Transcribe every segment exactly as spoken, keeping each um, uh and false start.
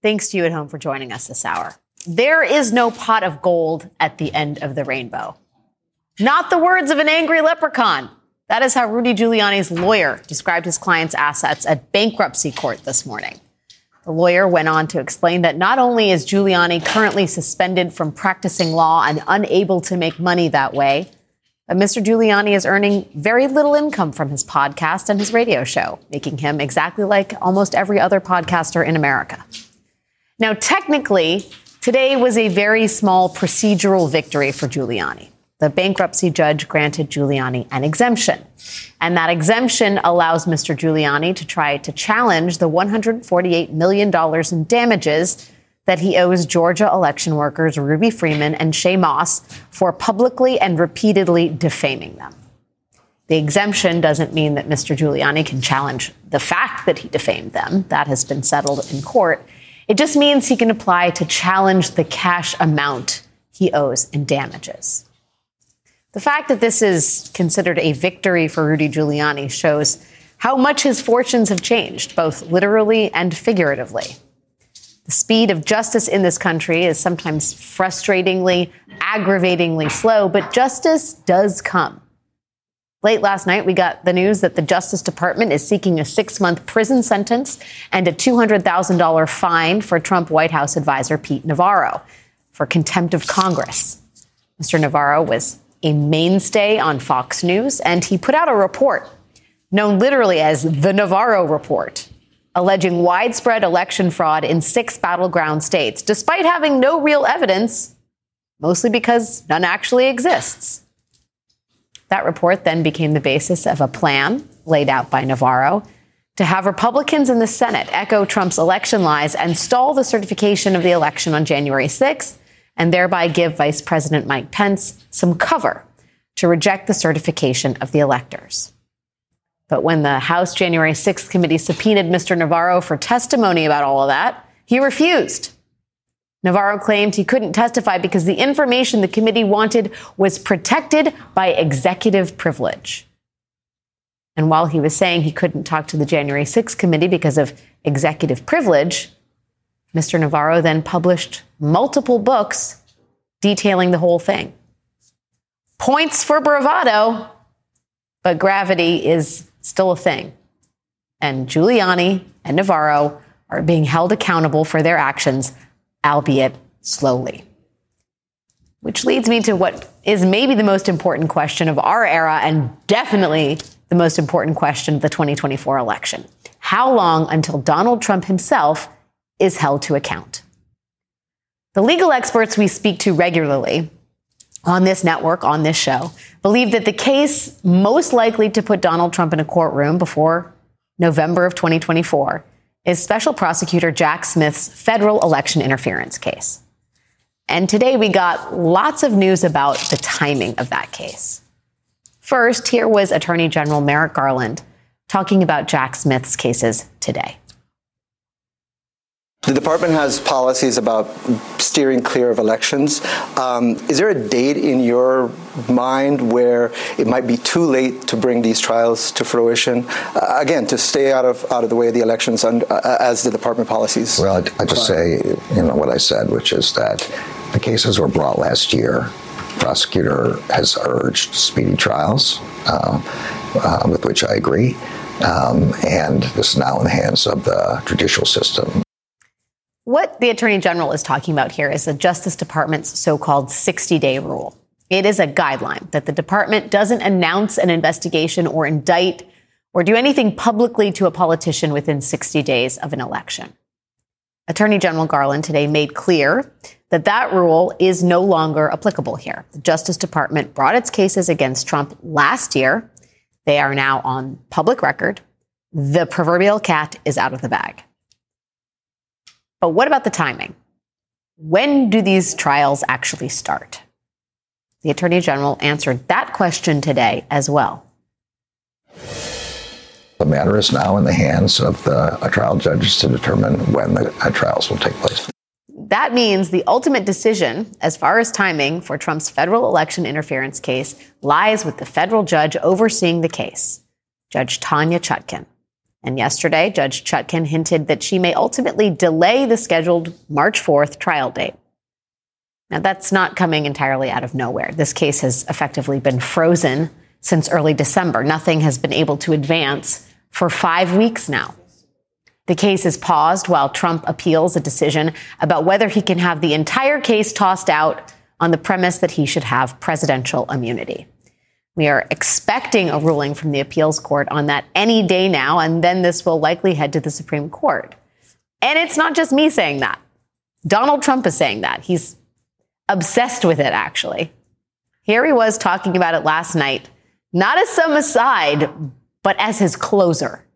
Thanks to you at home for joining us this hour. There is no pot of gold at the end of the rainbow. Not the words of an angry leprechaun. That is how Rudy Giuliani's lawyer described his client's assets at bankruptcy court this morning. The lawyer went on to explain that not only is Giuliani currently suspended from practicing law and unable to make money that way, but Mister Giuliani is earning very little income from his podcast and his radio show, making him exactly like almost every other podcaster in America. Now, technically, today was a very small procedural victory for Giuliani. The bankruptcy judge granted Giuliani an exemption, and that exemption allows Mister Giuliani to try to challenge the one hundred forty-eight million dollars in damages that he owes Georgia election workers Ruby Freeman and Shay Moss for publicly and repeatedly defaming them. The exemption doesn't mean that Mister Giuliani can challenge the fact that he defamed them. That has been settled in court. It just means he can apply to challenge the cash amount he owes in damages. The fact that this is considered a victory for Rudy Giuliani shows how much his fortunes have changed, both literally and figuratively. The speed of justice in this country is sometimes frustratingly, aggravatingly slow, but justice does come. Late last night, we got the news that the Justice Department is seeking a six-month prison sentence and a two hundred thousand dollars fine for Trump White House advisor Pete Navarro for contempt of Congress. Mister Navarro was a mainstay on Fox News, and he put out a report known literally as the Navarro Report, alleging widespread election fraud in six battleground states, despite having no real evidence, mostly because none actually exists. That report then became the basis of a plan laid out by Navarro to have Republicans in the Senate echo Trump's election lies and stall the certification of the election on January sixth, and thereby give Vice President Mike Pence some cover to reject the certification of the electors. But when the House January sixth committee subpoenaed Mister Navarro for testimony about all of that, he refused. Navarro claimed he couldn't testify because the information the committee wanted was protected by executive privilege. And while he was saying he couldn't talk to the January sixth committee because of executive privilege, Mister Navarro then published multiple books detailing the whole thing. Points for bravado, but gravity is still a thing. And Giuliani and Navarro are being held accountable for their actions, albeit slowly. Which leads me to what is maybe the most important question of our era and definitely the most important question of the twenty twenty-four election. How long until Donald Trump himself is held to account? The legal experts we speak to regularly on this network, on this show, believe that the case most likely to put Donald Trump in a courtroom before November of twenty twenty-four is Special Prosecutor Jack Smith's federal election interference case. And today we got lots of news about the timing of that case. First, here was Attorney General Merrick Garland talking about Jack Smith's cases today. The department has policies about steering clear of elections. Um, is there a date in your mind where it might be too late to bring these trials to fruition? Uh, again, to stay out of out of the way of the elections under, uh, as the department policies. Well, I, I just say, you know, what I said, which is that the cases were brought last year. The prosecutor has urged speedy trials, uh, uh, with which I agree. Um, and this is now in the hands of the judicial system. What the Attorney General is talking about here is the Justice Department's so-called sixty-day rule. It is a guideline that the department doesn't announce an investigation or indict or do anything publicly to a politician within sixty days of an election. Attorney General Garland today made clear that that rule is no longer applicable here. The Justice Department brought its cases against Trump last year. They are now on public record. The proverbial cat is out of the bag. But what about the timing? When do these trials actually start? The Attorney General answered that question today as well. The matter is now in the hands of the uh, trial judges to determine when the uh, trials will take place. That means the ultimate decision, as far as timing for Trump's federal election interference case, lies with the federal judge overseeing the case, Judge Tanya Chutkan. And yesterday, Judge Chutkan hinted that she may ultimately delay the scheduled March fourth trial date. Now, that's not coming entirely out of nowhere. This case has effectively been frozen since early December. Nothing has been able to advance for five weeks now. The case is paused while Trump appeals a decision about whether he can have the entire case tossed out on the premise that he should have presidential immunity. We are expecting a ruling from the appeals court on that any day now, and then this will likely head to the Supreme Court. And it's not just me saying that. Donald Trump is saying that. He's obsessed with it, actually. Here he was talking about it last night, not as some aside, but as his closer.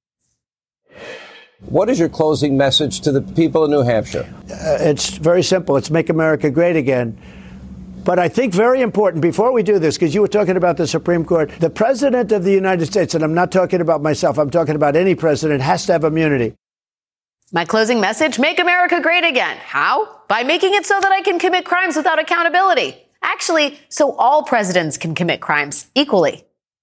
What is your closing message to the people of New Hampshire? Uh, it's very simple. It's make America great again. But I think very important, before we do this, because you were talking about the Supreme Court, the president of the United States, and I'm not talking about myself, I'm talking about any president, has to have immunity. My closing message, make America great again. How? By making it so that I can commit crimes without accountability. Actually, so all presidents can commit crimes equally.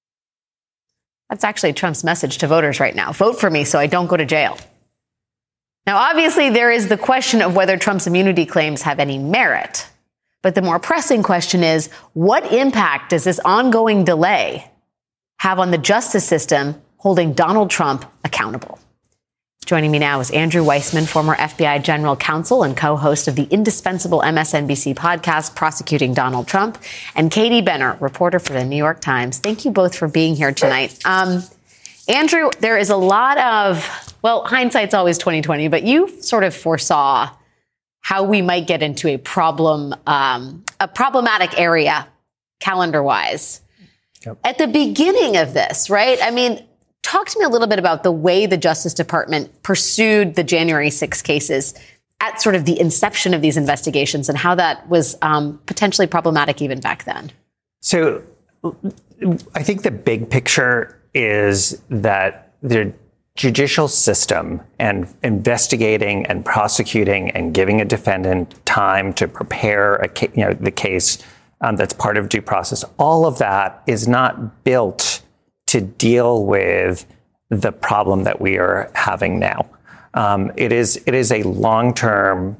That's actually Trump's message to voters right now. Vote for me so I don't go to jail. Now, obviously, there is the question of whether Trump's immunity claims have any merit. But the more pressing question is, what impact does this ongoing delay have on the justice system holding Donald Trump accountable? Joining me now is Andrew Weissmann, former F B I general counsel and co-host of the indispensable M S N B C podcast, Prosecuting Donald Trump, and Katie Benner, reporter for the New York Times. Thank you both for being here tonight. Um, Andrew, there is a lot of, well, hindsight's always twenty twenty, but you sort of foresaw how we might get into a problem, um, a problematic area, calendar-wise. Yep. At the beginning of this, right? I mean, talk to me a little bit about the way the Justice Department pursued the January sixth cases at sort of the inception of these investigations and how that was um, potentially problematic even back then. So I think the big picture is that the judicial system and investigating and prosecuting and giving a defendant time to prepare a ca- you know, the case um, that's part of due process, all of that is not built to deal with the problem that we are having now. Um, it is it is a long-term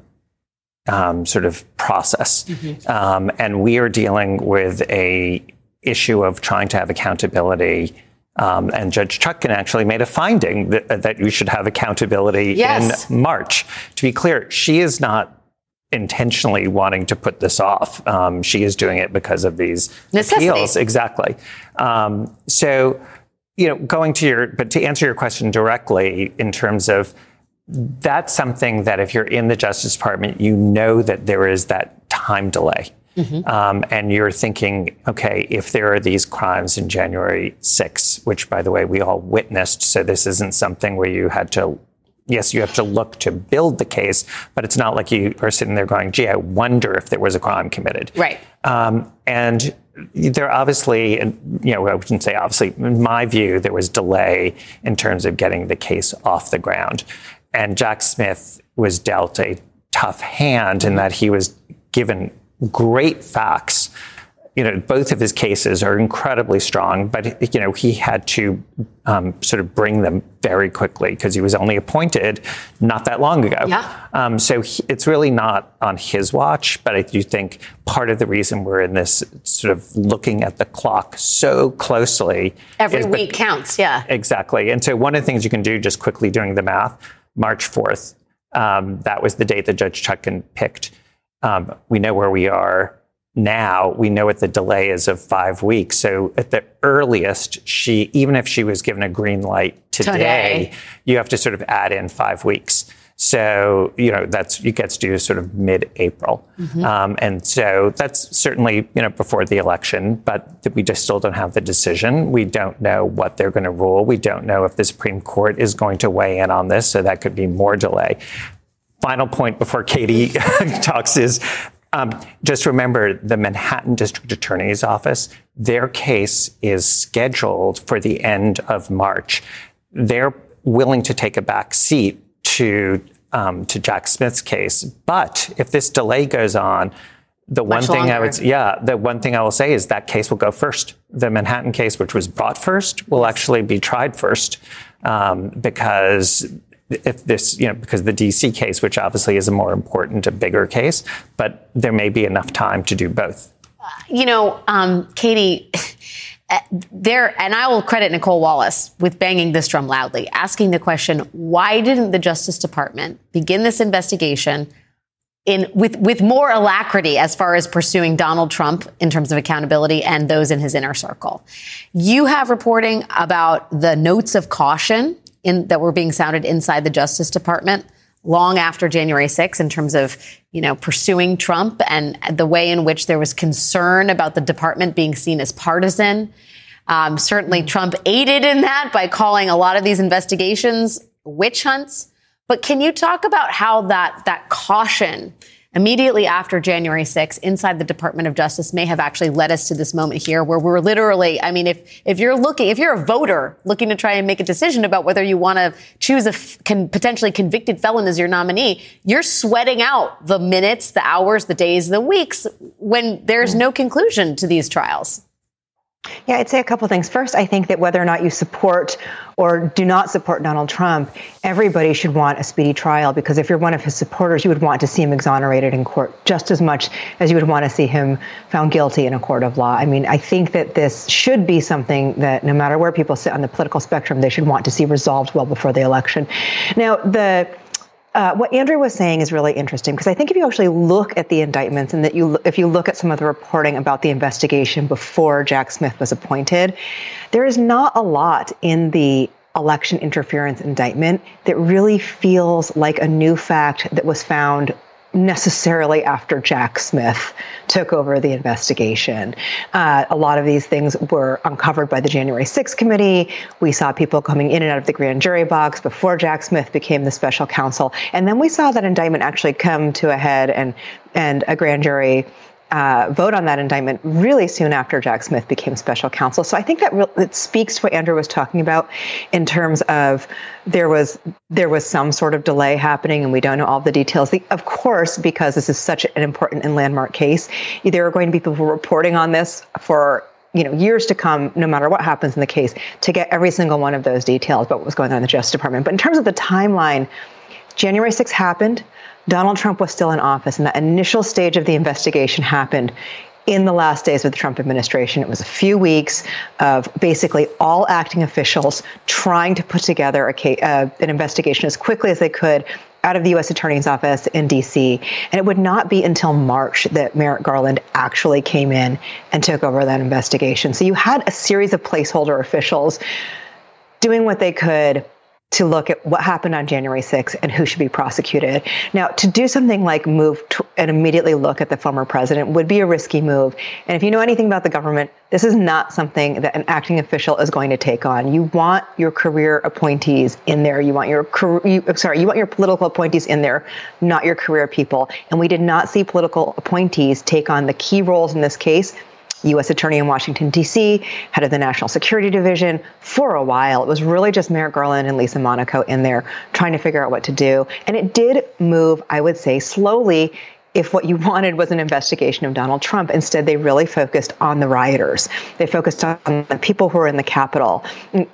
um, sort of process, mm-hmm. um, and we are dealing with a issue of trying to have accountability. Um, and Judge Chutkan actually made a finding that, that you should have accountability yes. in March. To be clear, she is not intentionally wanting to put this off. Um, she is doing it because of these necessity. appeals. Exactly. Um, so, you know, going to your, but to answer your question directly in terms of that's something that if you're in the Justice Department, you know that there is that time delay. Mm-hmm. Um, and you're thinking, okay, if there are these crimes in January sixth, which, by the way, we all witnessed, so this isn't something where you had to, yes, you have to look to build the case, but it's not like you are sitting there going, gee, I wonder if there was a crime committed. Right. Um, and there obviously, you know, I wouldn't say obviously, in my view, there was delay in terms of getting the case off the ground. And Jack Smith was dealt a tough hand in that he was given great facts. You know, both of his cases are incredibly strong, but, you know, he had to um, sort of bring them very quickly because he was only appointed not that long ago. Yeah. Um, so he, it's really not on his watch, but I do think part of the reason we're in this sort of looking at the clock so closely. Every week be- counts, yeah. Exactly. And so one of the things you can do, just quickly doing the math, March fourth, um, that was the date that Judge Chutkan picked. Um, we know where we are now. We know what the delay is of five weeks. So at the earliest, she, even if she was given a green light today, today. you have to sort of add in five weeks. So, you know, that's, it gets due sort of mid-April. Mm-hmm. Um, and so that's certainly, you know, before the election, but we just still don't have the decision. We don't know what they're going to rule. We don't know if the Supreme Court is going to weigh in on this. So that could be more delay. Final point before Katie talks is um, just remember the Manhattan District Attorney's Office, their case is scheduled for the end of March. They're willing to take a back seat to um, to Jack Smith's case. But if this delay goes on, the Much one thing longer. I would yeah, the one thing I will say is that case will go first. The Manhattan case, which was brought first, will actually be tried first. um, because if this, you know, because the D C case, which obviously is a more important, a bigger case, but there may be enough time to do both. Uh, you know, um, Katie, there, and I will credit Nicole Wallace with banging this drum loudly, asking the question, why didn't the Justice Department begin this investigation in with, with more alacrity as far as pursuing Donald Trump in terms of accountability and those in his inner circle? You have reporting about the notes of caution in, that were being sounded inside the Justice Department long after January sixth in terms of, you know, pursuing Trump and the way in which there was concern about the department being seen as partisan. Um, certainly Trump aided in that by calling a lot of these investigations witch hunts. But can you talk about how that that caution immediately after January sixth inside the Department of Justice may have actually led us to this moment here where we're literally, I mean, if if you're looking, if you're a voter looking to try and make a decision about whether you want to choose a f- can potentially convicted felon as your nominee, you're sweating out the minutes, the hours, the days, the weeks when there's no conclusion to these trials. Yeah, I'd say a couple things. First, I think that whether or not you support or do not support Donald Trump, everybody should want a speedy trial, because if you're one of his supporters, you would want to see him exonerated in court just as much as you would want to see him found guilty in a court of law. I mean, I think that this should be something that no matter where people sit on the political spectrum, they should want to see resolved well before the election. Now, the Uh, what Andrew was saying is really interesting, because I think if you actually look at the indictments and that you, if you look at some of the reporting about the investigation before Jack Smith was appointed, there is not a lot in the election interference indictment that really feels like a new fact that was found necessarily after Jack Smith took over the investigation. Uh, a lot of these things were uncovered by the January sixth committee. We saw people coming in and out of the grand jury box before Jack Smith became the special counsel. And then we saw that indictment actually come to a head and, and a grand jury Uh, vote on that indictment really soon after Jack Smith became special counsel. So I think that re- it speaks to what Andrew was talking about in terms of there was there was some sort of delay happening, and we don't know all the details. The, of course, because this is such an important and landmark case, there are going to be people reporting on this for you know years to come, no matter what happens in the case, to get every single one of those details about what was going on in the Justice Department. But in terms of the timeline, January sixth happened. Donald Trump was still in office, and that initial stage of the investigation happened in the last days of the Trump administration. It was a few weeks of basically all acting officials trying to put together a case, uh, an investigation as quickly as they could out of the U S Attorney's Office in D C. And it would not be until March that Merrick Garland actually came in and took over that investigation. So you had a series of placeholder officials doing what they could to look at what happened on January sixth and who should be prosecuted. Now, to do something like move to, and immediately look at the former president would be a risky move. And if you know anything about the government, this is not something that an acting official is going to take on. You want your career appointees in there. You want your you, sorry, you want your political appointees in there, not your career people. And we did not see political appointees take on the key roles in this case. U S Attorney in Washington, D C, head of the National Security Division. For a while, it was really just Merrick Garland and Lisa Monaco in there trying to figure out what to do. And it did move, I would say, slowly, if what you wanted was an investigation of Donald Trump. Instead, they really focused on the rioters. They focused on the people who were in the Capitol.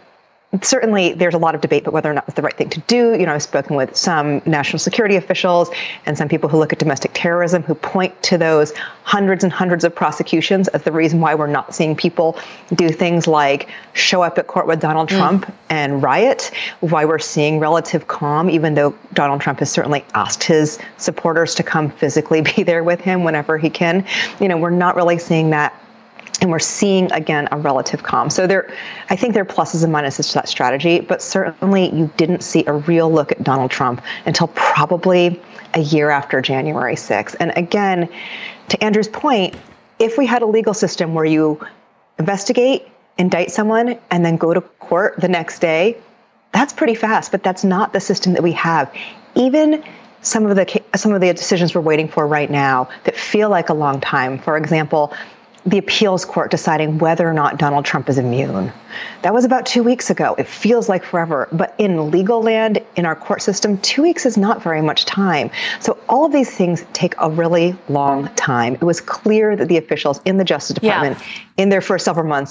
Certainly, there's a lot of debate about whether or not it's the right thing to do. You know, I've spoken with some national security officials and some people who look at domestic terrorism who point to those hundreds and hundreds of prosecutions as the reason why we're not seeing people do things like show up at court with Donald Trump mm. and riot, why we're seeing relative calm, even though Donald Trump has certainly asked his supporters to come physically be there with him whenever he can. You know, we're not really seeing that. And we're seeing, again, a relative calm. So there, I think there are pluses and minuses to that strategy, but certainly you didn't see a real look at Donald Trump until probably a year after January sixth. And again, to Andrew's point, if we had a legal system where you investigate, indict someone, and then go to court the next day, that's pretty fast, but that's not the system that we have. Even some of the some of the decisions we're waiting for right now that feel like a long time, for example, the appeals court deciding whether or not Donald Trump is immune. That was about two weeks ago. It feels like forever. But in legal land, in our court system, two weeks is not very much time. So all of these things take a really long time. It was clear that the officials in the Justice Department, yeah. in their first several months,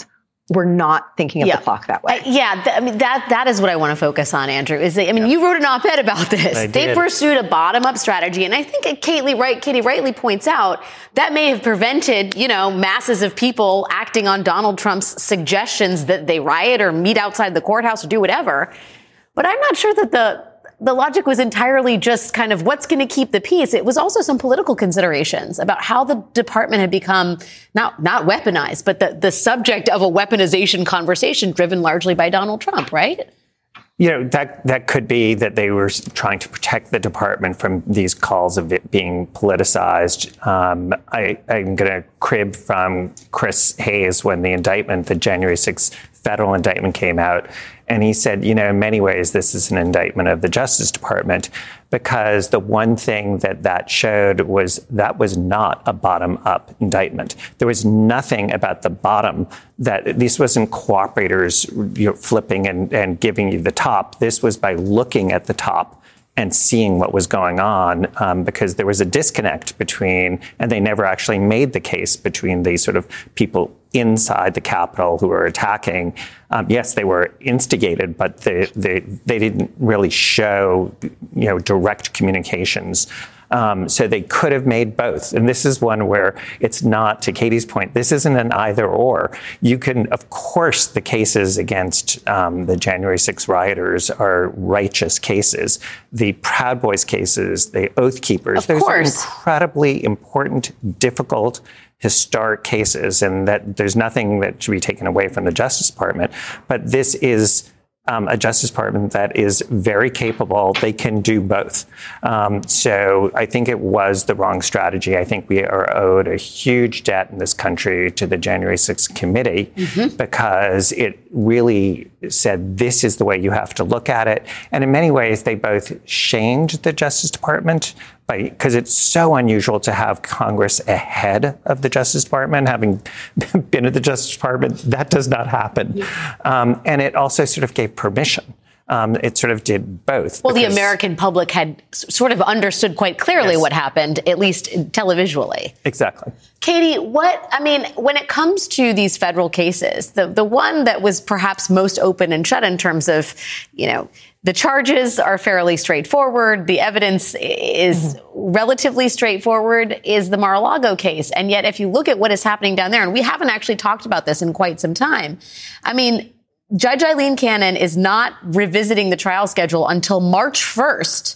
we're not thinking of yeah. the clock that way. Uh, yeah, th- I mean, that that is what I want to focus on, Andrew. Is that, I mean, yeah. you wrote an op-ed about this. I They did. pursued a bottom-up strategy, and I think Katie, right, Katie rightly points out that may have prevented, you know, masses of people acting on Donald Trump's suggestions that they riot or meet outside the courthouse or do whatever. But I'm not sure that the the logic was entirely just kind of what's going to keep the peace. It was also some political considerations about how the department had become not not weaponized, but the, the subject of a weaponization conversation driven largely by Donald Trump, right? You know, that that could be that they were trying to protect the department from these calls of it being politicized. Um, I, I'm going to crib from Chris Hayes when the indictment, the January sixth federal indictment came out. And he said, you know, in many ways, this is an indictment of the Justice Department, because the one thing that that showed was that was not a bottom-up indictment. There was nothing about the bottom that this wasn't cooperators, you know, flipping and, and giving you the top. This was by looking at the top and seeing what was going on, um, because there was a disconnect between, and they never actually made the case between these sort of people inside the Capitol who were attacking. Um, yes, they were instigated, but they, they they didn't really show, you know, direct communications. Um, so they could have made both. And this is one where it's not, to Katie's point, this isn't an either or. You can, of course, the cases against um, the January sixth rioters are righteous cases. The Proud Boys cases, the Oath Keepers, of those course. are incredibly important, difficult, historic cases, and that there's nothing that should be taken away from the Justice Department. But this is Um, a Justice Department that is very capable. They can do both. Um, so I think it was the wrong strategy. I think we are owed a huge debt in this country to the January sixth committee, mm-hmm. because it really said this is the way you have to look at it. And in many ways, they both shamed the Justice Department, because it's so unusual to have Congress ahead of the Justice Department. Having been at the Justice Department, that does not happen. Yeah. Um, and it also sort of gave permission. Um, it sort of did both. Well, the American public had s- sort of understood quite clearly yes. what happened, at least televisually. Exactly. Katie, what, I mean, when it comes to these federal cases, the, the one that was perhaps most open and shut in terms of, you know, the charges are fairly straightforward. The evidence is mm-hmm. relatively straightforward, is the Mar-a-Lago case. And yet, if you look at what is happening down there, and we haven't actually talked about this in quite some time, I mean, Judge Eileen Cannon is not revisiting the trial schedule until March first.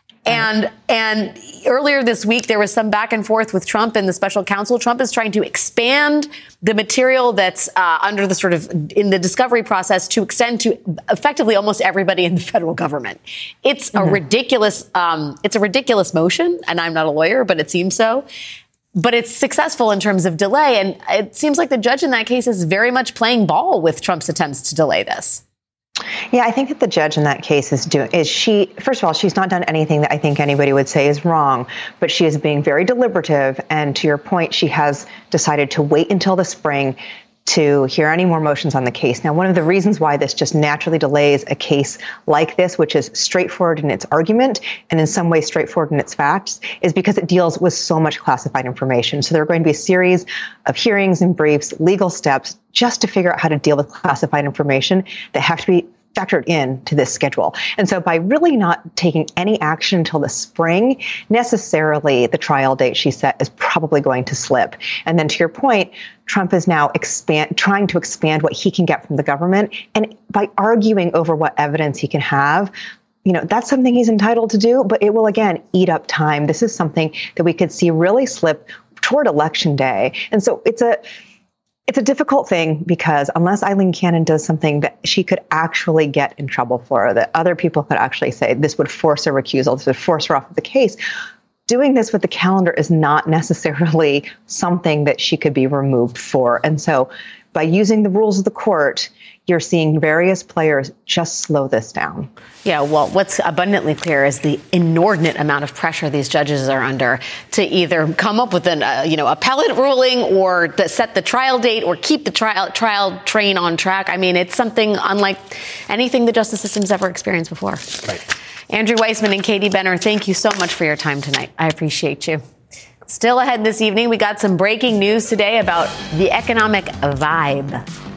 And and earlier this week, there was some back and forth with Trump and the special counsel. Trump is trying to expand the material that's uh, under the sort of in the discovery process to extend to effectively almost everybody in the federal government. It's mm-hmm. a ridiculous um, it's a ridiculous motion. And I'm not a lawyer, but it seems so. But it's successful in terms of delay. And it seems like the judge in that case is very much playing ball with Trump's attempts to delay this. Yeah, I think that the judge in that case is doing, is she, first of all, she's not done anything that I think anybody would say is wrong, but she is being very deliberative. And to your point, she has decided to wait until the spring to hear any more motions on the case. Now, one of the reasons why this just naturally delays a case like this, which is straightforward in its argument and in some ways straightforward in its facts, is because it deals with so much classified information. So there are going to be a series of hearings and briefs, legal steps, just to figure out how to deal with classified information that have to be factored in to this schedule. And so by really not taking any action until the spring, necessarily the trial date she set is probably going to slip. And then to your point, Trump is now expand, trying to expand what he can get from the government. And by arguing over what evidence he can have, you know, that's something he's entitled to do, but it will, again, eat up time. This is something that we could see really slip toward Election Day. And so it's a It's a difficult thing because unless Eileen Cannon does something that she could actually get in trouble for, that other people could actually say this would force a recusal, this would force her off of the case, doing this with the calendar is not necessarily something that she could be removed for. And so by using the rules of the court, you're seeing various players just slow this down. Yeah, well, what's abundantly clear is the inordinate amount of pressure these judges are under to either come up with an, uh, you know, appellate ruling or to set the trial date or keep the trial trial train on track. I mean, it's something unlike anything the justice system's ever experienced before. Right. Andrew Weissmann and Katie Benner, thank you so much for your time tonight. I appreciate you. Still ahead this evening, we got some breaking news today about the economic vibe.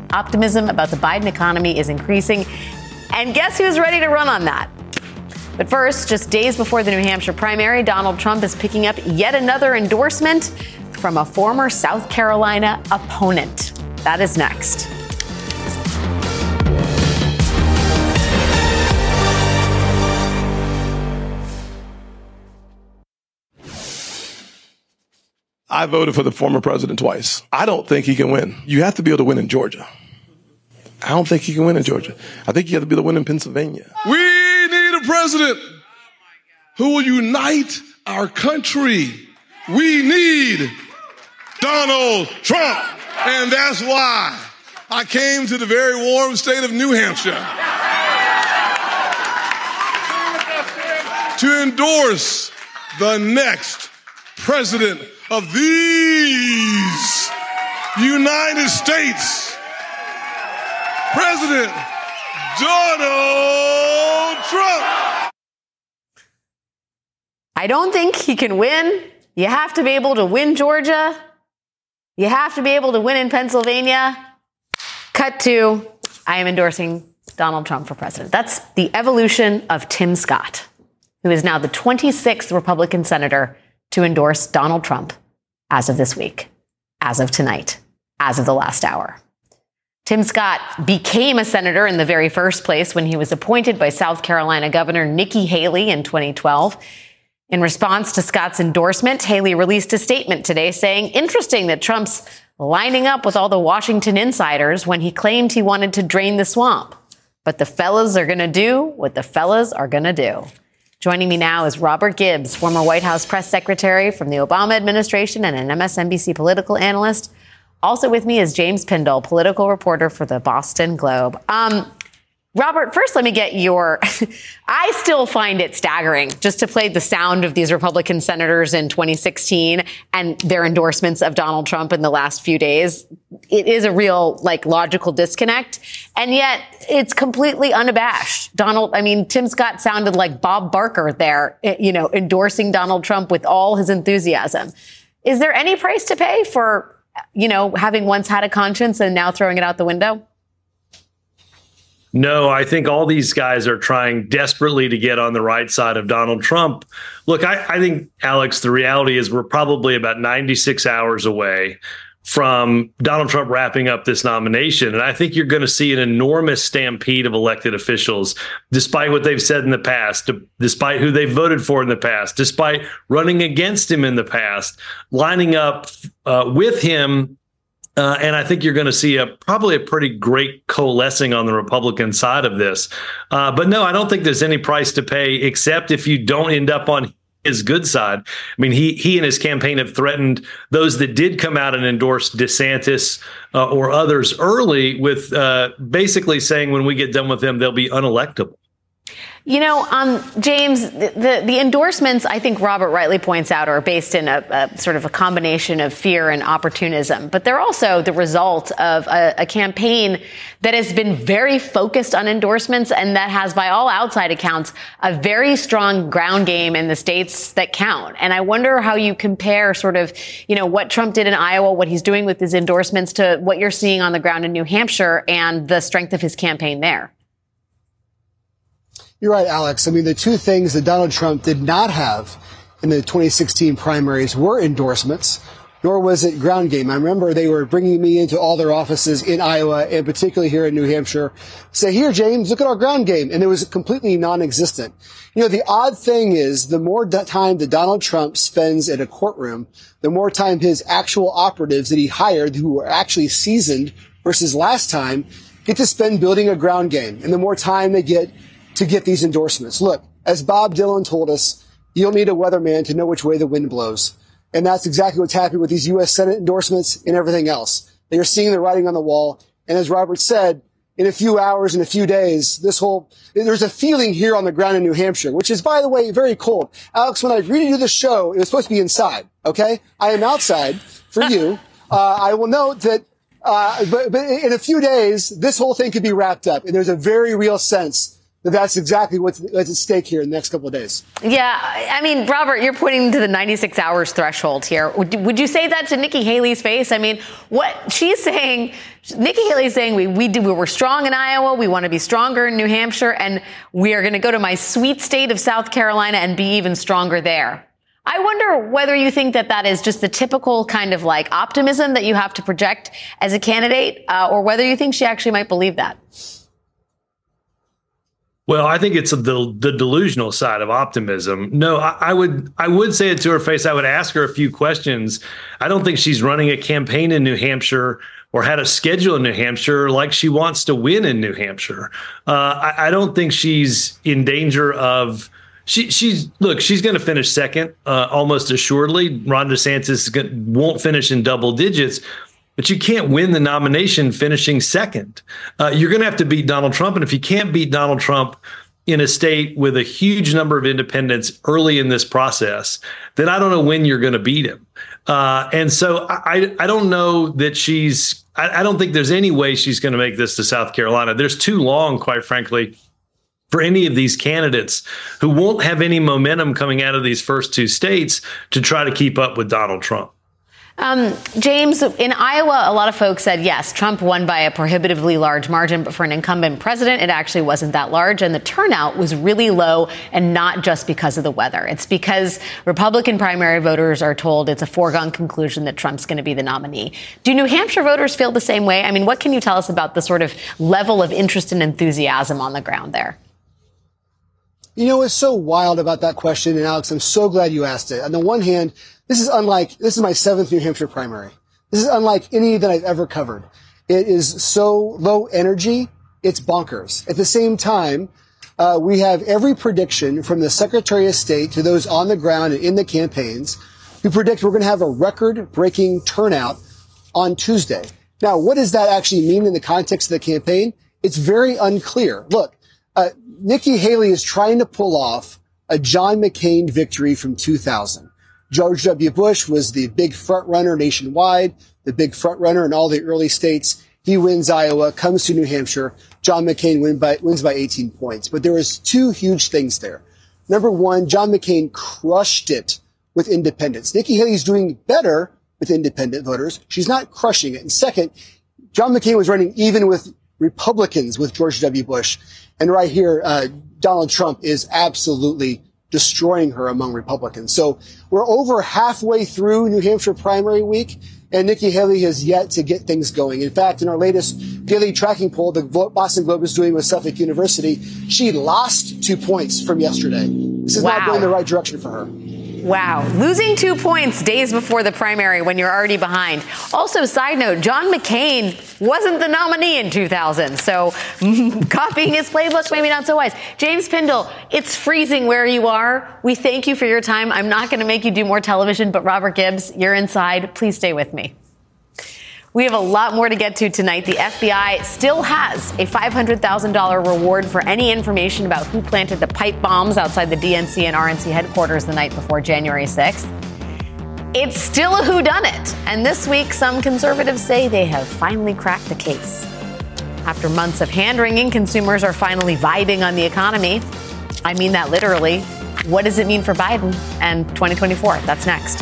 Optimism about the Biden economy is increasing. And guess who's ready to run on that? But first, just days before the New Hampshire primary, Donald Trump is picking up yet another endorsement from a former South Carolina opponent. That is next. I voted for the former president twice. I don't think he can win. You have to be able to win in Georgia. I don't think he can win in Georgia. I think you have to be able to win in Pennsylvania. We need a president who will unite our country. We need Donald Trump. And that's why I came to the very warm state of New Hampshire to endorse the next president of these United States, President Donald Trump. I don't think he can win. You have to be able to win Georgia. You have to be able to win in Pennsylvania. Cut to, I am endorsing Donald Trump for president. That's the evolution of Tim Scott, who is now the twenty-sixth Republican senator to endorse Donald Trump as of this week, as of tonight, as of the last hour. Tim Scott became a senator in the very first place when he was appointed by South Carolina Governor Nikki Haley in twenty twelve. In response to Scott's endorsement, Haley released a statement today saying, interesting that Trump's lining up with all the Washington insiders when he claimed he wanted to drain the swamp. But the fellas are going to do what the fellas are going to do. Joining me now is Robert Gibbs, former White House press secretary from the Obama administration and an M S N B C political analyst. Also with me is James Pindell, political reporter for the Boston Globe. Um, Robert, first let me get your, I still find it staggering just to play the sound of these Republican senators in twenty sixteen and their endorsements of Donald Trump in the last few days. It is a real, like, logical disconnect. And yet it's completely unabashed. Donald, I mean, Tim Scott sounded like Bob Barker there, you know, endorsing Donald Trump with all his enthusiasm. Is there any price to pay for, you know, having once had a conscience and now throwing it out the window? No, I think all these guys are trying desperately to get on the right side of Donald Trump. Look, I, I think, Alex, the reality is we're probably about ninety-six hours away from Donald Trump wrapping up this nomination. And I think you're going to see an enormous stampede of elected officials, despite what they've said in the past, despite who they've voted for in the past, despite running against him in the past, lining up uh, with him. Uh, and I think you're going to see a probably a pretty great coalescing on the Republican side of this. Uh, but no, I don't think there's any price to pay, except if you don't end up on his good side. I mean, he he and his campaign have threatened those that did come out and endorse DeSantis uh, or others early with uh, basically saying when we get done with them, they'll be unelectable. You know, um, James, the, the, the endorsements, I think Robert rightly points out, are based in a, a sort of a combination of fear and opportunism. But they're also the result of a, a campaign that has been very focused on endorsements and that has, by all outside accounts, a very strong ground game in the states that count. And I wonder how you compare sort of, you know, what Trump did in Iowa, what he's doing with his endorsements to what you're seeing on the ground in New Hampshire and the strength of his campaign there. You're right, Alex. I mean, the two things that Donald Trump did not have in the twenty sixteen primaries were endorsements, nor was it ground game. I remember they were bringing me into all their offices in Iowa, and particularly here in New Hampshire, say, here, James, look at our ground game. And it was completely non-existent. You know, the odd thing is the more time that Donald Trump spends in a courtroom, the more time his actual operatives that he hired, who were actually seasoned versus last time, get to spend building a ground game. And the more time they get to get these endorsements. Look, as Bob Dylan told us, you'll need a weatherman to know which way the wind blows. And that's exactly what's happening with these U S Senate endorsements and everything else. They are seeing the writing on the wall. And as Robert said, in a few hours, in a few days, this whole, there's a feeling here on the ground in New Hampshire, which is, by the way, very cold. Alex, when I agreed to do this show, it was supposed to be inside, okay? I am outside for you. Uh, I will note that, uh, but, but in a few days, this whole thing could be wrapped up. And there's a very real sense that that's exactly what's, what's at stake here in the next couple of days. Yeah, I mean, Robert, you're pointing to the ninety-six hours threshold here. Would, would you say that to Nikki Haley's face? I mean, what she's saying, Nikki Haley's saying we we do we were strong in Iowa, we want to be stronger in New Hampshire, and we are going to go to my sweet state of South Carolina and be even stronger there. I wonder whether you think that that is just the typical kind of like optimism that you have to project as a candidate, uh, or whether you think she actually might believe that. Well, I think it's the, the delusional side of optimism. No, I, I would I would say it to her face. I would ask her a few questions. I don't think she's running a campaign in New Hampshire or had a schedule in New Hampshire like she wants to win in New Hampshire. Uh, I, I don't think she's in danger of she, she's look, she's going to finish second, uh, almost assuredly. Ron DeSantis gonna, won't finish in double digits. But you can't win the nomination finishing second. Uh, you're going to have to beat Donald Trump. And if you can't beat Donald Trump in a state with a huge number of independents early in this process, then I don't know when you're going to beat him. Uh, and so I, I don't know that she's I, I don't think there's any way she's going to make this to South Carolina. There's too long, quite frankly, for any of these candidates who won't have any momentum coming out of these first two states to try to keep up with Donald Trump. Um, James, in Iowa, a lot of folks said, yes, Trump won by a prohibitively large margin, but for an incumbent president, it actually wasn't that large. And the turnout was really low, and not just because of the weather. It's because Republican primary voters are told it's a foregone conclusion that Trump's going to be the nominee. Do New Hampshire voters feel the same way? I mean, what can you tell us about the sort of level of interest and enthusiasm on the ground there? You know, what's so wild about that question, and Alex, I'm so glad you asked it. On the one hand, this is unlike, this is my seventh New Hampshire primary. This is unlike any that I've ever covered. It is so low energy, it's bonkers. At the same time, uh, we have every prediction from the Secretary of State to those on the ground and in the campaigns who predict we're going to have a record-breaking turnout on Tuesday. Now, what does that actually mean in the context of the campaign? It's very unclear. Look, uh, Nikki Haley is trying to pull off a John McCain victory from two thousand. George W. Bush was the big front runner nationwide, the big front runner in all the early states. He wins Iowa, comes to New Hampshire. John McCain win by, wins by eighteen points. But there was two huge things there. Number one, John McCain crushed it with independents. Nikki Haley's doing better with independent voters. She's not crushing it. And second, John McCain was running even with Republicans with George W. Bush. And right here, uh, Donald Trump is absolutely destroying her among Republicans. So we're over halfway through New Hampshire primary week, and Nikki Haley has yet to get things going. In fact, in our latest daily tracking poll, the Boston Globe is doing with Suffolk University, she lost two points from yesterday. This is wow. not going the right direction for her. Wow. Losing two points days before the primary when you're already behind. Also, side note, John McCain wasn't the nominee in two thousand. So copying his playbook, maybe not so wise. James Pindell, it's freezing where you are. We thank you for your time. I'm not going to make you do more television, but Robert Gibbs, you're inside. Please stay with me. We have a lot more to get to tonight. The F B I still has a five hundred thousand dollars reward for any information about who planted the pipe bombs outside the D N C and R N C headquarters the night before January sixth. It's still a whodunit. And this week, some conservatives say they have finally cracked the case. After months of hand-wringing, consumers are finally vibing on the economy. I mean that literally. What does it mean for Biden and twenty twenty-four? That's next.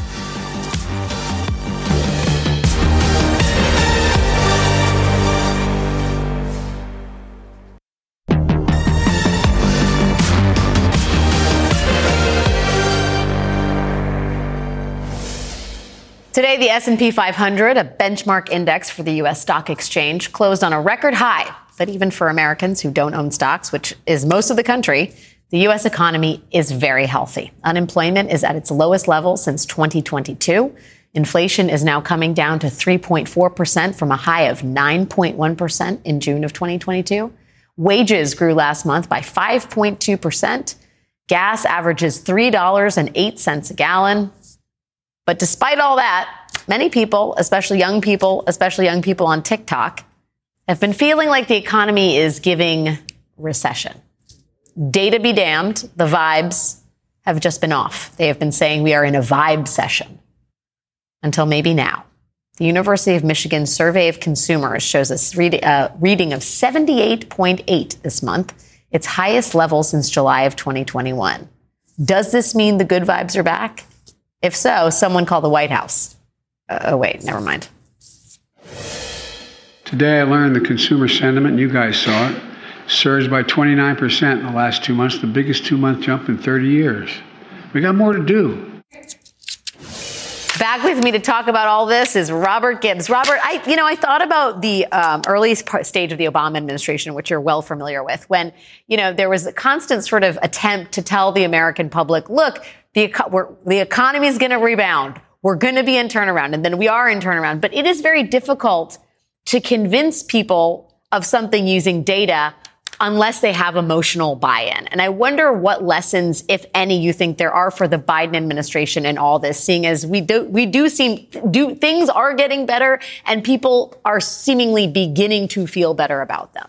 Today, the S and P five hundred, a benchmark index for the U S stock exchange, closed on a record high. But even for Americans who don't own stocks, which is most of the country, the U S economy is very healthy. Unemployment is at its lowest level since twenty twenty-two. Inflation is now coming down to three point four percent from a high of nine point one percent in June of twenty twenty-two. Wages grew last month by five point two percent. Gas averages three dollars and eight cents a gallon. But despite all that, many people, especially young people, especially young people on TikTok, have been feeling like the economy is giving recession. Data be damned, the vibes have just been off. They have been saying we are in a vibe session. Until maybe now. The University of Michigan Survey of Consumers shows us read, uh, reading of seventy-eight point eight this month. its highest level since July of twenty twenty-one. Does this mean the good vibes are back? If so, someone call the White House. Uh, oh, wait, never mind. Today I learned the consumer sentiment, you guys saw it, surged by twenty-nine percent in the last two months, the biggest two-month jump in thirty years. We got more to do. Back with me to talk about all this is Robert Gibbs. Robert, I, you know, I thought about the um, early stage of the Obama administration, which you're well familiar with, when, you know, there was a constant sort of attempt to tell the American public, look, the, we're, the economy is going to rebound. We're going to be in turnaround. And then we are in turnaround. But it is very difficult to convince people of something using data unless they have emotional buy-in. And I wonder what lessons, if any, you think there are for the Biden administration in all this, seeing as we do, we do seem, do things are getting better and people are seemingly beginning to feel better about them.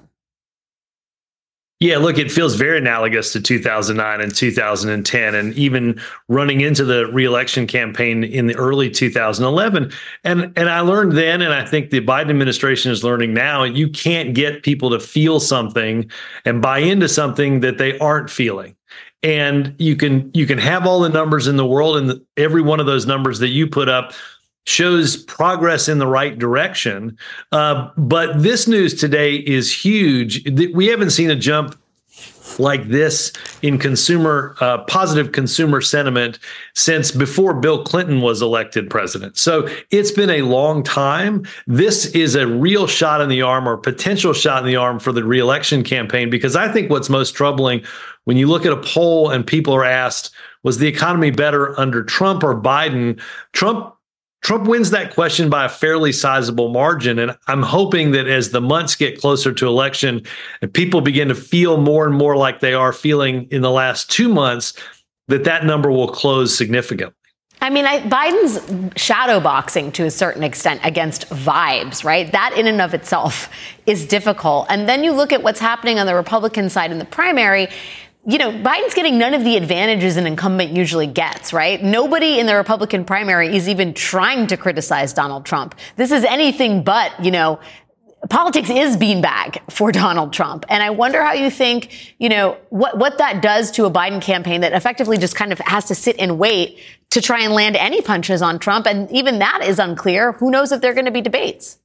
Yeah, look, it feels very analogous to two thousand nine and two thousand ten, and even running into the reelection campaign in the early two thousand eleven. And and I learned then, and I think the Biden administration is learning now, you can't get people to feel something and buy into something that they aren't feeling. And you can you can have all the numbers in the world, and every one of those numbers that you put up shows progress in the right direction. Uh, but this news today is huge. We haven't seen a jump like this in consumer uh, positive consumer sentiment since before Bill Clinton was elected president. So it's been a long time. This is a real shot in the arm, or potential shot in the arm, for the reelection campaign, because I think what's most troubling when you look at a poll and people are asked, was the economy better under Trump or Biden? Trump Trump wins that question by a fairly sizable margin. And I'm hoping that as the months get closer to election and people begin to feel more and more like they are feeling in the last two months, that that number will close significantly. I mean, I, Biden's shadow boxing to a certain extent against vibes, right? That in and of itself is difficult. And then you look at what's happening on the Republican side in the primary. You know, Biden's getting none of the advantages an incumbent usually gets, right? Nobody in the Republican primary is even trying to criticize Donald Trump. This is anything but, you know, politics is beanbag for Donald Trump. And I wonder how you think, you know, what, what that does to a Biden campaign that effectively just kind of has to sit and wait to try and land any punches on Trump. And even that is unclear. Who knows if there are going to be debates?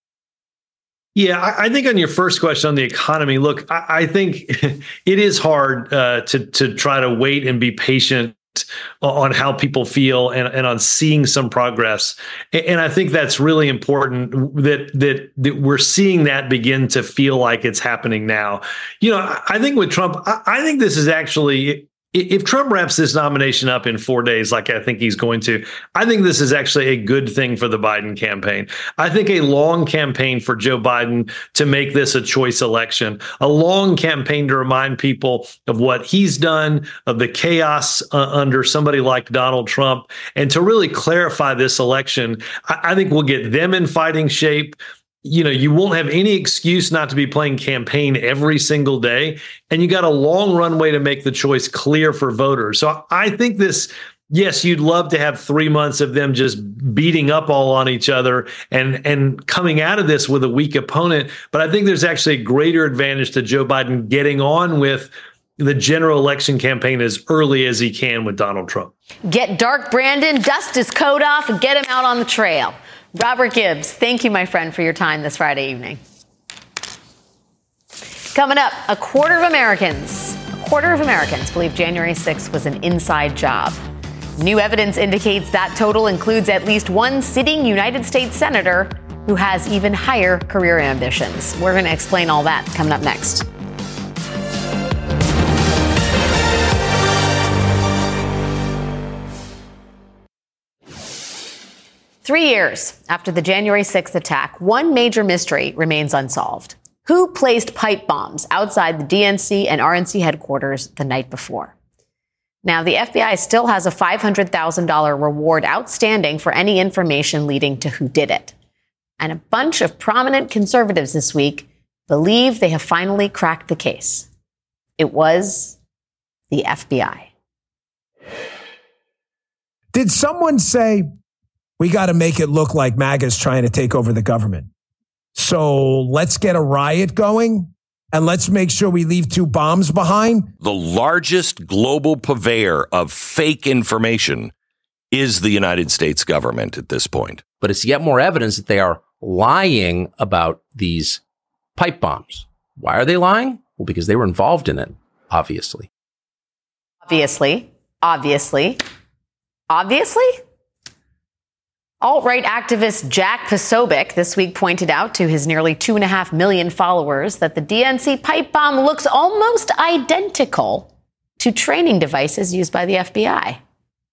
Yeah, I think on your first question on the economy, look, I, I think it is hard uh, to to try to wait and be patient on how people feel and, and on seeing some progress. And I think that's really important that, that that we're seeing that begin to feel like it's happening now. You know, I think with Trump, I, I think this is actually, if Trump wraps this nomination up in four days, like I think he's going to, I think this is actually a good thing for the Biden campaign. I think a long campaign for Joe Biden to make this a choice election, a long campaign to remind people of what he's done, of the chaos uh, under somebody like Donald Trump, and to really clarify this election. I, I think we'll get them in fighting shape. You know, you won't have any excuse not to be playing campaign every single day. And you got a long runway to make the choice clear for voters. So I think this, yes, you'd love to have three months of them just beating up all on each other and, and coming out of this with a weak opponent. But I think there's actually a greater advantage to Joe Biden getting on with the general election campaign as early as he can with Donald Trump. Get dark Brandon, dust his coat off, and get him out on the trail. Robert Gibbs, thank you, my friend, for your time this Friday evening. Coming up, a quarter of Americans, a quarter of Americans believe January sixth was an inside job. New evidence indicates that total includes at least one sitting United States senator who has even higher career ambitions. We're going to explain all that coming up next. Three years after the January sixth attack, one major mystery remains unsolved. Who placed pipe bombs outside the D N C and R N C headquarters the night before? Now, the F B I still has a five hundred thousand dollars reward outstanding for any information leading to who did it. And a bunch of prominent conservatives this week believe they have finally cracked the case. It was the F B I. Did someone say, we got to make it look like MAGA's trying to take over the government, so let's get a riot going and let's make sure we leave two bombs behind. The largest global purveyor of fake information is the United States government at this point. But it's yet more evidence that they are lying about these pipe bombs. Why are they lying? Well, because they were involved in it, obviously. Obviously. Obviously. Obviously? Alt-right activist Jack Posobiec this week pointed out to his nearly two and a half million followers that the D N C pipe bomb looks almost identical to training devices used by the F B I.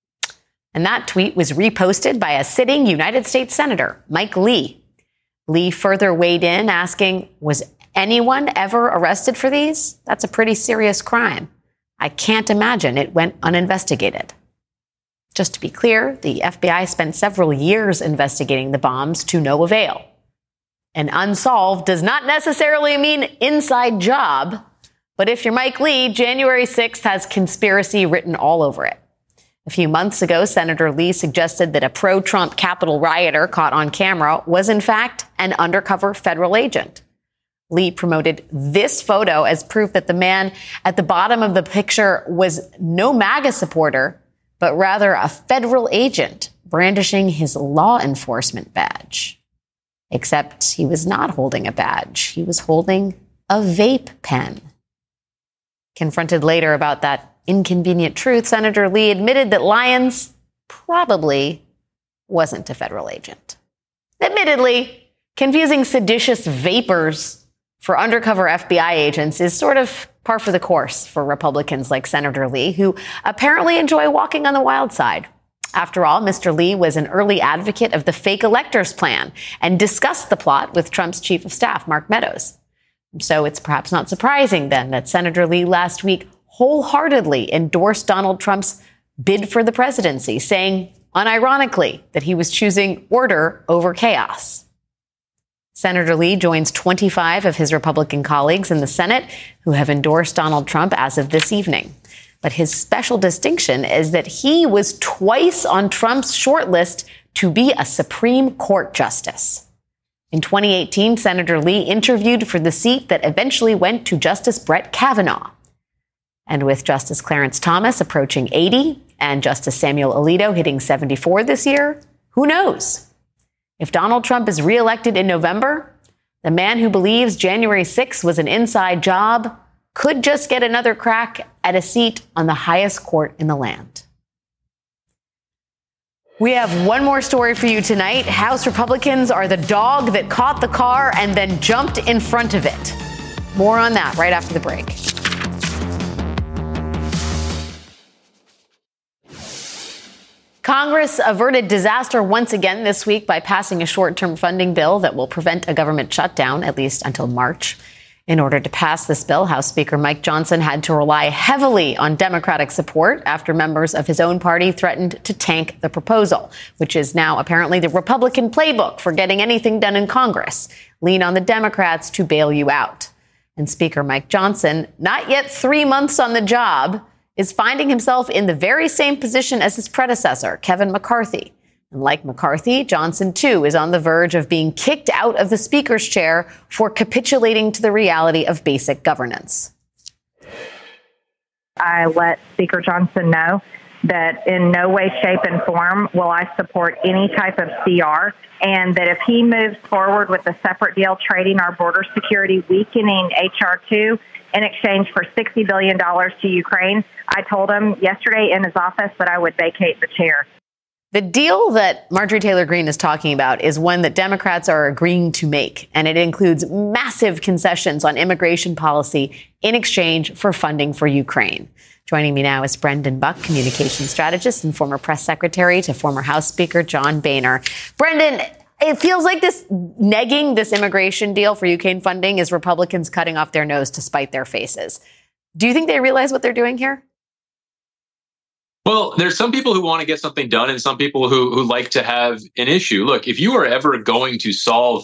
And that tweet was reposted by a sitting United States Senator, Mike Lee. Lee further weighed in, asking, was anyone ever arrested for these? That's a pretty serious crime. I can't imagine it went uninvestigated. Just to be clear, the F B I spent several years investigating the bombs to no avail. And unsolved does not necessarily mean inside job. But if you're Mike Lee, January sixth has conspiracy written all over it. A few months ago, Senator Lee suggested that a pro-Trump Capitol rioter caught on camera was, in fact, an undercover federal agent. Lee promoted this photo as proof that the man at the bottom of the picture was no MAGA supporter, but rather a federal agent brandishing his law enforcement badge. Except he was not holding a badge. He was holding a vape pen. Confronted later about that inconvenient truth, Senator Lee admitted that Lyons probably wasn't a federal agent. Admittedly, confusing seditious vapors for undercover F B I agents is sort of par for the course for Republicans like Senator Lee, who apparently enjoy walking on the wild side. After all, Mister Lee was an early advocate of the fake electors plan and discussed the plot with Trump's chief of staff, Mark Meadows. So it's perhaps not surprising then that Senator Lee last week wholeheartedly endorsed Donald Trump's bid for the presidency, saying, unironically, that he was choosing order over chaos. Senator Lee joins twenty-five of his Republican colleagues in the Senate who have endorsed Donald Trump as of this evening. But his special distinction is that he was twice on Trump's shortlist to be a Supreme Court justice. In twenty eighteen, Senator Lee interviewed for the seat that eventually went to Justice Brett Kavanaugh. And with Justice Clarence Thomas approaching eighty and Justice Samuel Alito hitting seventy-four this year, who knows? If Donald Trump is reelected in November, the man who believes January sixth was an inside job could just get another crack at a seat on the highest court in the land. We have one more story for you tonight. House Republicans are the dog that caught the car and then jumped in front of it. More on that right after the break. Congress averted disaster once again this week by passing a short-term funding bill that will prevent a government shutdown, at least until March. In order to pass this bill, House Speaker Mike Johnson had to rely heavily on Democratic support after members of his own party threatened to tank the proposal, which is now apparently the Republican playbook for getting anything done in Congress. Lean on the Democrats to bail you out. And Speaker Mike Johnson, not yet three months on the job, is finding himself in the very same position as his predecessor, Kevin McCarthy. And like McCarthy, Johnson, too, is on the verge of being kicked out of the speaker's chair for capitulating to the reality of basic governance. I let Speaker Johnson know that in no way, shape, and form will I support any type of C R, and that if he moves forward with a separate deal trading our border security, weakening H R two in exchange for sixty billion dollars to Ukraine, I told him yesterday in his office that I would vacate the chair. The deal that Marjorie Taylor Greene is talking about is one that Democrats are agreeing to make, and it includes massive concessions on immigration policy in exchange for funding for Ukraine. Joining me now is Brendan Buck, communications strategist and former press secretary to former House Speaker John Boehner. Brendan, it feels like this negging this immigration deal for Ukraine funding is Republicans cutting off their nose to spite their faces. Do you think they realize what they're doing here? Well, there's some people who want to get something done and some people who, who like to have an issue. Look, if you are ever going to solve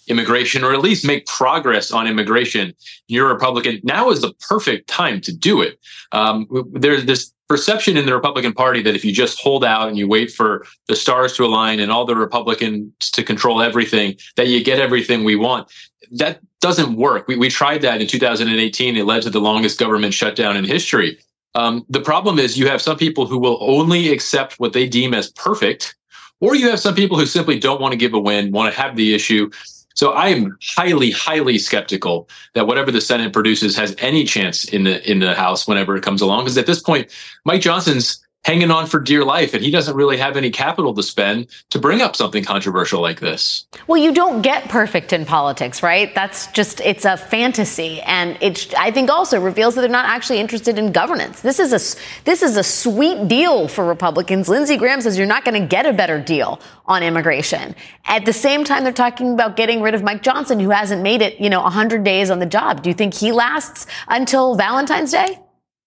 immigration, or at least make progress on immigration, you're a Republican, now is the perfect time to do it. Um, there's this perception in the Republican Party that if you just hold out and you wait for the stars to align and all the Republicans to control everything, that you get everything we want. That doesn't work. We, we tried that in two thousand eighteen. It led to the longest government shutdown in history. Um, the problem is you have some people who will only accept what they deem as perfect, or you have some people who simply don't want to give a win, want to have the issue. So I am highly, highly skeptical that whatever the Senate produces has any chance in the in the House whenever it comes along. Because at this point, Mike Johnson's hanging on for dear life, and he doesn't really have any capital to spend to bring up something controversial like this. Well, you don't get perfect in politics, right? That's just, it's a fantasy. And it, I think, also reveals that they're not actually interested in governance. This is a, this is a sweet deal for Republicans. Lindsey Graham says you're not going to get a better deal on immigration. At the same time, they're talking about getting rid of Mike Johnson, who hasn't made it, you know, one hundred days on the job. Do you think he lasts until Valentine's Day?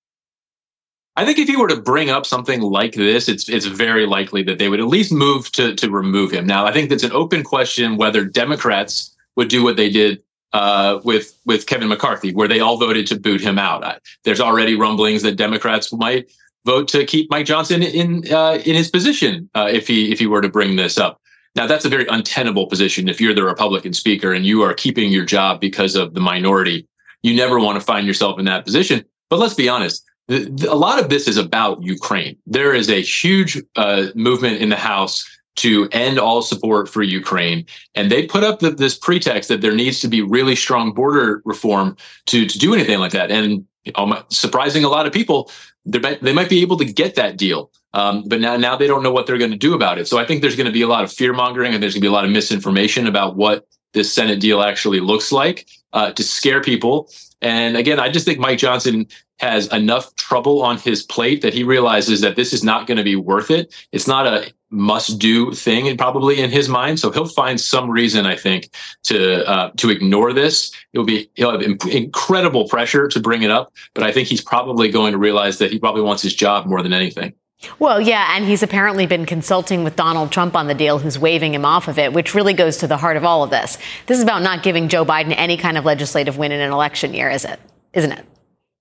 I think if he were to bring up something like this, it's it's very likely that they would at least move to to remove him. Now, I think that's an open question whether Democrats would do what they did uh, with with Kevin McCarthy, where they all voted to boot him out. Uh, there's already rumblings that Democrats might vote to keep Mike Johnson in uh, in his position uh, if he if he were to bring this up. Now, that's a very untenable position. If you're the Republican speaker and you are keeping your job because of the minority, you never want to find yourself in that position. But let's be honest. A lot of this is about Ukraine. There is a huge uh, movement in the House to end all support for Ukraine. And they put up the, this pretext that there needs to be really strong border reform to, to do anything like that. And um, surprising a lot of people, they might be able to get that deal. Um, but now, now they don't know what they're going to do about it. So I think there's going to be a lot of fear mongering, and there's going to be a lot of misinformation about what this Senate deal actually looks like uh, to scare people. And again, I just think Mike Johnson has enough trouble on his plate that he realizes that this is not going to be worth it. It's not a must-do thing, and probably in his mind. So he'll find some reason, I think, to uh, to ignore this. It'll be he'll have imp- incredible pressure to bring it up, but I think he's probably going to realize that he probably wants his job more than anything. Well, yeah, and he's apparently been consulting with Donald Trump on the deal, who's waving him off of it, which really goes to the heart of all of this. This is about not giving Joe Biden any kind of legislative win in an election year, is it? Isn't it?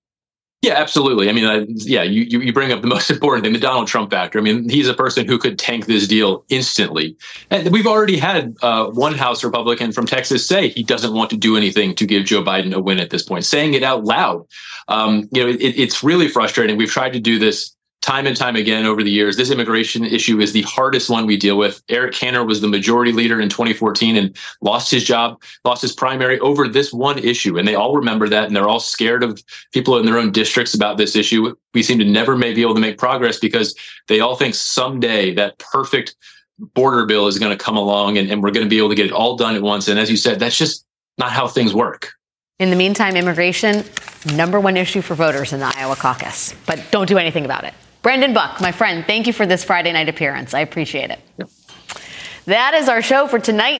Yeah, absolutely. I mean, uh, yeah, you, you you bring up the most important thing, the Donald Trump factor. I mean, he's a person who could tank this deal instantly. And we've already had uh, one House Republican from Texas say he doesn't want to do anything to give Joe Biden a win at this point, saying it out loud. Um, you know, it, it's really frustrating. We've tried to do this time and time again over the years. This immigration issue is the hardest one we deal with. Eric Cantor was the majority leader in twenty fourteen and lost his job, lost his primary over this one issue. And they all remember that, and they're all scared of people in their own districts about this issue. We seem to never may be able to make progress because they all think someday that perfect border bill is going to come along and, and we're going to be able to get it all done at once. And as you said, that's just not how things work. In the meantime, immigration, number one issue for voters in the Iowa caucus. But don't do anything about it. Brendan Buck, my friend, thank you for this Friday night appearance. I appreciate it. Yep. That is our show for tonight.